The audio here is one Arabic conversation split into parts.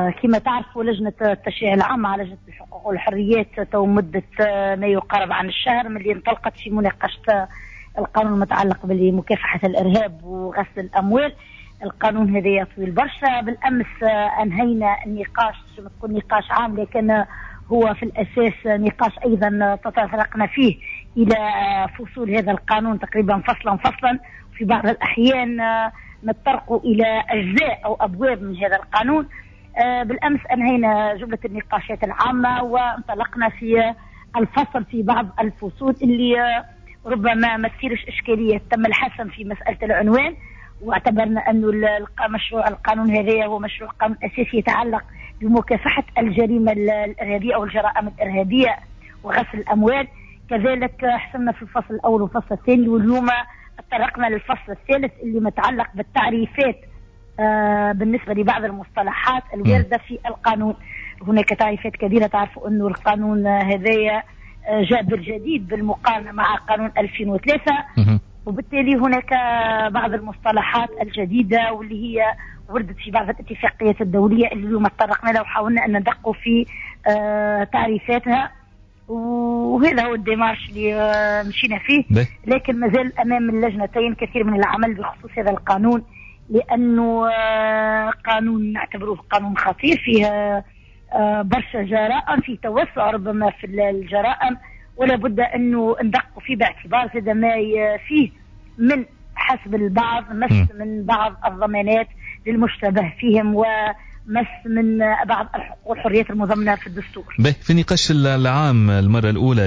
كما تعرفوا لجنة التشريع العام على لجنة الحقوق والحريات تو مدة ما يقارب عن الشهر من اللي انطلقت في مناقشة القانون المتعلق بمكافحة الإرهاب وغسل الأموال. القانون هذا طويل برشا. بالأمس أنهينا النقاش، تكون نقاش عام لكن هو في الأساس نقاش أيضا تطرقنا فيه إلى فصول هذا القانون تقريبا فصلا. في بعض الأحيان نتطرق إلى أجزاء أو أبواب من هذا القانون. بالأمس أنهينا جملة النقاشات العامة وانطلقنا في الفصل في بعض الفصول اللي ربما ما تصيرش إشكالية. تم الحسم في مسألة العنوان، واعتبرنا أنه مشروع القانون هذا هو مشروع قانون أساسي يتعلق بمكافحة الجريمة الإرهابية أو الجرائم الإرهابية وغسل الأموال. كذلك حسمنا في الفصل الأول والفصل الثاني، واليوم تطرقنا للفصل الثالث اللي متعلق بالتعريفات بالنسبة لبعض المصطلحات الواردة في القانون. هناك تعريفات كبيرة، تعرفوا أنه القانون هذا جابر جديد بالمقارنة مع قانون 2003، وبالتالي هناك بعض المصطلحات الجديدة واللي هي وردت في بعض الاتفاقيات الدولية اللي اليوم تطرقنا لها وحاولنا أن ندقوا في تعريفاتها. وهذا هو الديمارش اللي مشينا فيه، لكن ما زال أمام اللجنتين كثير من العمل بخصوص هذا القانون، لأنه قانون نعتبره قانون خطير، فيه برشا جرائم، في توسع ربما في الجرائم، ولا بد أنه ندقوا فيه باعتبار زاد ما فيه من حسب البعض مس من بعض الضمانات للمشتبه فيهم ومس من بعض الحقوق والحريات المضمنة في الدستور. في النقاش العام المرة الأولى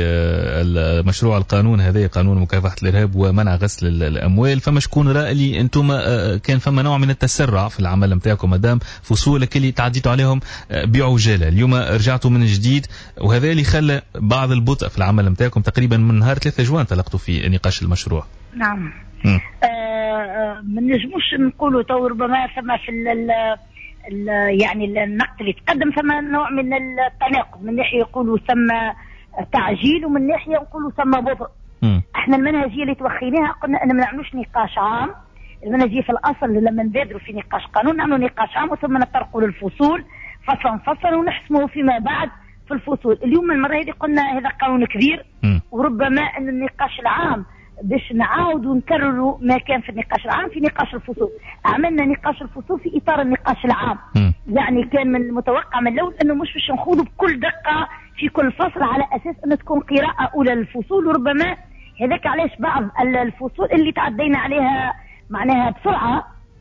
لمشروع القانون هذا، قانون مكافحة الإرهاب ومنع غسل الأموال، فما شكون رأي أنتم كان فما نوع من التسرع في العمل متاعكم مدام فصولك اللي تعديتوا عليهم بعجالة، اليوم رجعتوا من جديد، وهذا اللي خلى بعض البطء في العمل متاعكم تقريبا من نهار 3 جوان تلقتوا في نقاش المشروع. نعم. ما نجموش نقولوا تو ربما ثم في يعني النقد اللي تقدم ثم نوع من التناقض، من ناحية يقولوا ثم تعجيل ومن ناحية يقولوا ثم بطء. احنا المنهجية اللي توخيناها قلنا ان ما نعملوش نقاش عام. المنهجية في الاصل لما نبادروا في نقاش قانون نعملوا نقاش عام وثم نطرقوا للفصول فصلا ونحسمه فيما بعد في الفصول. اليوم المرة هذه قلنا هذا قانون كبير وربما ان النقاش العام باش نعاود ونكرروا ما كان في النقاش العام في نقاش الفصول. عملنا نقاش الفصول في إطار النقاش العام. يعني كان من المتوقع من الأول أنه مش باش نخوضوا بكل دقة في كل فصل على أساس أن تكون قراءة أولى للفصول، وربما هذاك علاش بعض الفصول اللي تعدينا عليها معناها بسرعة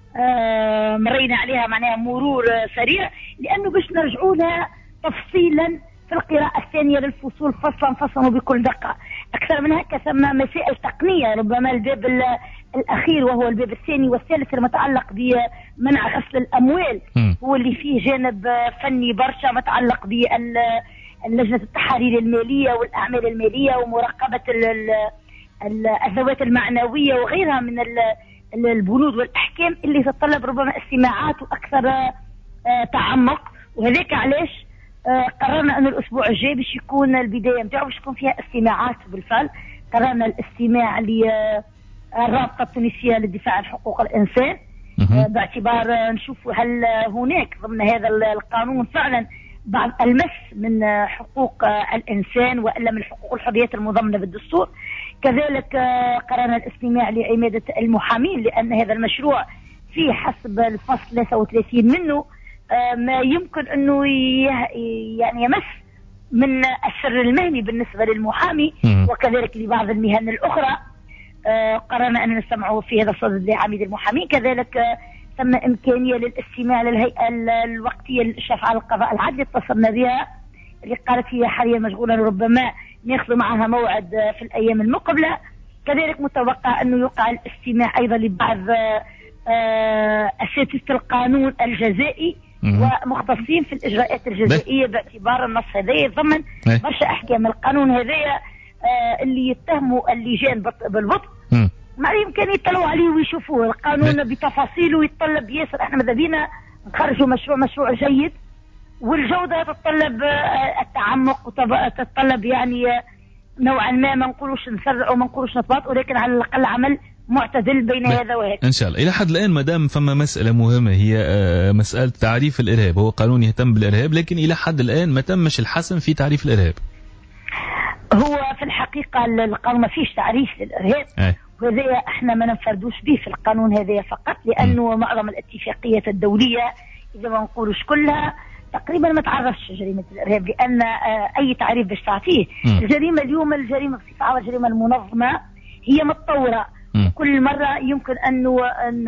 مرينا عليها معناها مرور سريع، لأنه باش نرجعوا لها تفصيلا في القراءة الثانية للفصول فصلا وبكل دقة. أكثر من هكا ثم مسائل تقنية، ربما الباب الأخير وهو الباب الثاني والثالث المتعلق بمنع غسل الأموال هو اللي فيه جانب فني برشا متعلق باللجنة التحاليل المالية والأعمال المالية ومراقبة الذوات المعنوية وغيرها من البنود والأحكام اللي تتطلب ربما استماعات وأكثر تعمق. وهذاك علاش قررنا أن الأسبوع الجاي باش يكون البداية متاعه باش يكون فيها استماعات. بالفعل قررنا الاستماع للرابطة التونسية للدفاع عن حقوق الإنسان باعتبار نشوف هل هناك ضمن هذا القانون فعلا بعض المس من حقوق الإنسان وإلا من حقوق الحريات المضمنة بالدستور. كذلك قررنا الاستماع لعمادة المحامين، لأن هذا المشروع فيه حسب الفصل 33 منه ما يمكن أنه يعني يمس من السر المهني بالنسبة للمحامي وكذلك لبعض المهن الأخرى. قررنا أن نستمعوا في هذا الصدد لعميد المحامين. كذلك ثم إمكانية للاستماع للهيئة الوقتية للإشراف على القضاء العدلي، اتصلنا بها اللي قالت هي حاليا مشغولة ربما ناخذ معها موعد في الأيام المقبلة. كذلك متوقع أنه يقع الاستماع أيضا لبعض أساتذة القانون الجزائي ومختصين في الإجراءات الجزائية باعتبار النص هذا يتضمن برشا أحكام. القانون هذا اللي يتهموا اللجان بالبطء ما يمكن يطلعوا عليه ويشوفوه. القانون بتفاصيله يتطلب ياسر. احنا ماذا بينا نخرجوا مشروع جيد، والجودة تتطلب التعمق وتتطلب يعني نوعا ما نقولوش نسرع وما نقولوش نطبط، ولكن على الأقل عمل معتدل بين هذا وهذا ان شاء الله. الى حد الان مدام فما مساله مهمه هي مساله تعريف الارهاب. هو قانون يهتم بالارهاب لكن الى حد الان ما تمش الحسم في تعريف الارهاب. هو في الحقيقه القانون ما فيش تعريف للارهاب، وهذا احنا ما ننفردوش به في القانون هذا فقط، لانه معظم الاتفاقيات الدوليه اذا ما نقولوش كلها تقريبا ما تعرفش جريمه الارهاب، لان اي تعريف باش تعطيه الجريمه اليوم، الجريمه بصفه عامه الجريمه المنظمه هي متطوره. كل مره يمكن ان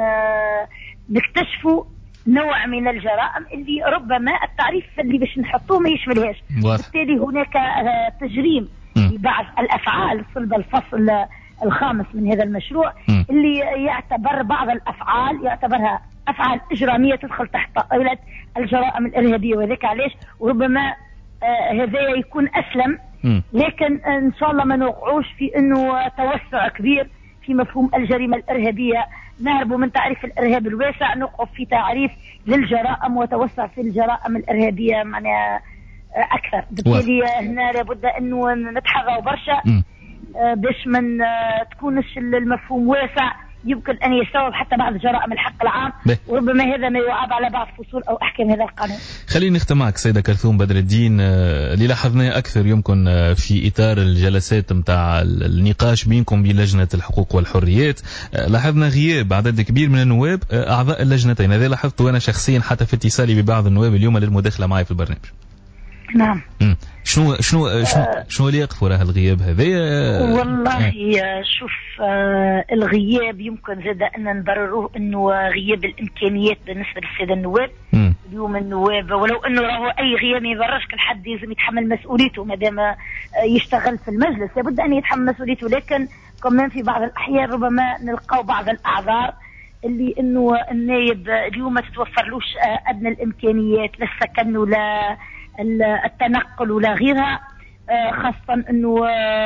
نكتشفوا نوع من الجرائم اللي ربما التعريف اللي باش نحطوه ما يشملهاش. بالتالي هناك تجريم لبعض الافعال صلب الفصل الخامس من هذا المشروع اللي يعتبر بعض الافعال يعتبرها افعال اجراميه تدخل تحت طائله الجرائم الارهابيه، وذلك علاش وربما هذا يكون اسلم، لكن ان شاء الله ما نوقعوش في انه توسع كبير في مفهوم الجريمه الارهابيه، نهربوا من تعريف الارهاب الواسع نقف في تعريف للجرائم وتوسع في الجرائم الارهابيه معناها اكثر. بالتالي هنا لابد انه نتحرى برشا باش من تكونش المفهوم واسع يمكن ان يستوعب حتى بعض جرائم الحق العام، وربما هذا ما يعاب على بعض فصول او احكام هذا القانون. خليني نختم معك سيدة كلثوم بدر الدين. اللي لاحظناه اكثر يمكن في اطار الجلسات نتاع النقاش بينكم بين لجنه الحقوق والحريات، لاحظنا غياب عدد كبير من النواب اعضاء اللجنتين. هذا لاحظته انا شخصيا حتى في اتصالي ببعض النواب اليوم للمداخله معي في البرنامج. نعم. شنو اللي يقف وراء الغياب هذا؟ والله شوف، الغياب يمكن زاد ان نبرروه انه غياب الامكانيات بالنسبه للساده النواب. اليوم النواب ولو انه راهو اي غياب ما يبررش كل حد لازم يتحمل مسؤوليته ما دام يشتغل في المجلس، لابد ان يتحمل مسؤوليته، لكن كمان في بعض الاحيان ربما نلقاو بعض الاعذار اللي انه النايب اليوم ما تتوفرلوش ادنى الامكانيات لا السكن ولا التنقل ولا غيرها، خاصة انه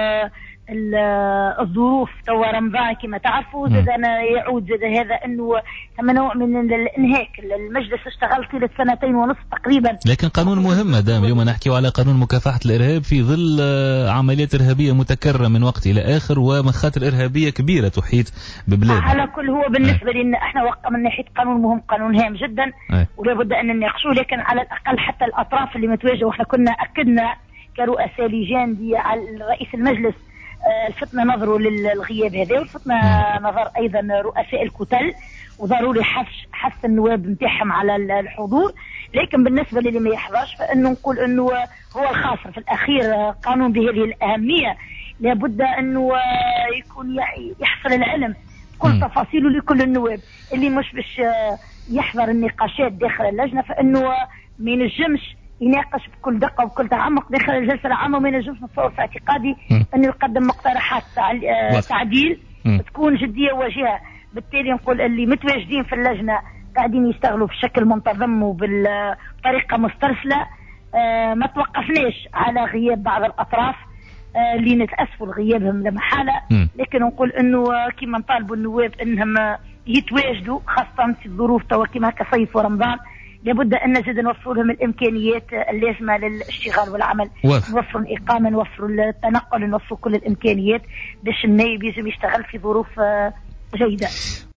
الظروف توا رمضان كما تعرفوا زاد يعود زاد هذا انه ثم نوع من الانهاك. المجلس اشتغل طيلة 2.5 سنين تقريبا. لكن قانون مهم مدام اليوم نحكيو على قانون مكافحة الارهاب في ظل عمليات ارهابية متكررة من وقت الى اخر ومخاطر ارهابية كبيرة تحيط ببلاد. على كل هو بالنسبة لنا احنا وقع من ناحية قانون مهم، قانون هام جدا ولا بد ان نناقشوه، لكن على الاقل حتى الاطراف اللي متواجهة واحنا كنا اكدنا كرؤساء لجان دي على رئيس المجلس الفتنا نظروا للغياب هذا، والفتنا نظر ايضا رؤساء الكتل وضروري حث النواب نتاعهم على الحضور. لكن بالنسبه للي ما يحضرش فانه نقول انه هو الخاسر في الاخير. قانون بهذه الاهميه لابد انه يكون يحصل العلم كل تفاصيله لكل النواب اللي مش باش يحضر النقاشات داخل اللجنه، فانه ما ينجمش يناقش بكل دقة وبكل تعمق داخل الجلسة العامة، وما ينجمش نتصور في اعتقادي أنه يقدم مقترحات تعديل تكون جدية وواجهة. بالتالي نقول اللي متواجدين في اللجنة قاعدين يشتغلوا بشكل منتظم وبطريقة مسترسلة. ما توقفناش على غياب بعض الأطراف اللي نتأسفوا لغيابهم لمحالة، لكن نقول أنه كما نطالبوا النواب أنهم يتواجدوا خاصة في الظروف توا كما هكا صيف ورمضان، لابد أن نزيد نوفر لهم الإمكانيات اللازمة للاشتغال والعمل، نوفروا الإقامة، نوفروا التنقل، نوفروا كل الإمكانيات باش النايب يجب يشتغل في ظروف جيدة.